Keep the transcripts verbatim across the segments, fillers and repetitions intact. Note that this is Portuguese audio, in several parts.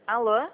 Alô?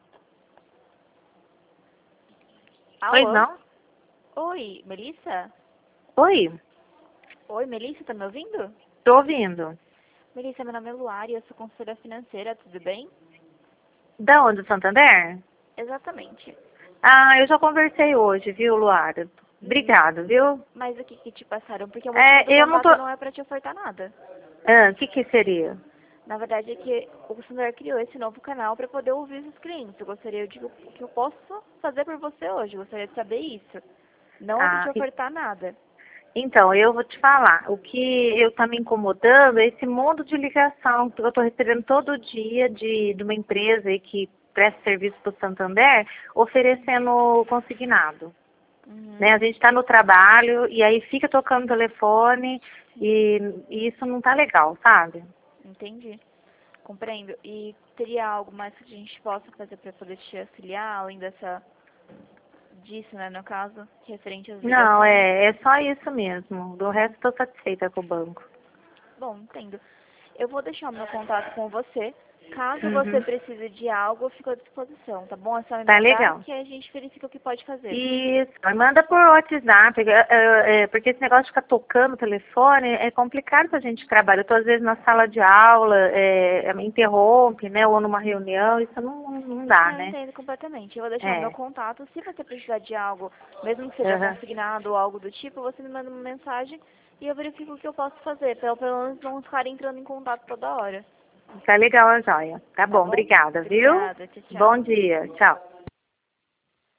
Pois Alô? não? Oi, Melissa? Oi, Oi, Melissa, tá me ouvindo? tô ouvindo. Melissa, meu nome é Luara e eu sou consultora financeira, tudo bem? Da onde, do Santander? Exatamente. Ah, eu já conversei hoje, viu, Luara? Hum, Obrigado, viu? mas o que que te passaram? Porque o motivo do É, eu não tô... contato não é pra te ofertar nada. Ah, o que que seria? Na verdade é que o Santander criou esse novo canal para poder ouvir os clientes. Eu gostaria de o que eu posso fazer por você hoje. Eu gostaria de saber isso. Não é para te Ah, e- ofertar nada. então, eu vou te falar. O que eu tá me incomodando é esse mundo de ligação que eu tô recebendo todo dia de, de uma empresa aí que presta serviço para o Santander, oferecendo consignado. Né? Uhum, A gente está no trabalho e aí fica tocando o telefone sim, e, e isso não tá legal, sabe? entendi. Compreendo. E teria algo mais que a gente possa fazer para poder te auxiliar, além dessa disso, né, no caso, referente às Não, ligações? é, é só isso mesmo. Do resto, estou satisfeita com o banco. Bom, entendo. Eu vou deixar o meu contato com você. Caso você Uhum. precise de algo, eu fico à disposição, tá bom? É só me Tá mandar legal. que a gente verifica o que pode fazer. Isso. Mas manda por WhatsApp, é, é, é, porque esse negócio de ficar tocando o telefone é complicado pra gente que trabalha. Eu tô, às vezes, na sala de aula, é, é, me interrompe, né? Ou numa reunião, isso não, não dá, Não, eu né? entendo completamente. Eu vou deixar o meu É. contato. Se você precisar de algo, mesmo que seja Uhum. consignado ou algo do tipo, você me manda uma mensagem e eu verifico o que eu posso fazer. Pelo, pelo menos não ficar entrando em contato toda hora. Tá legal a joia. Tá Tá bom, bom? obrigada, viu? Obrigada. Tchau, Bom tchau. dia. Tchau.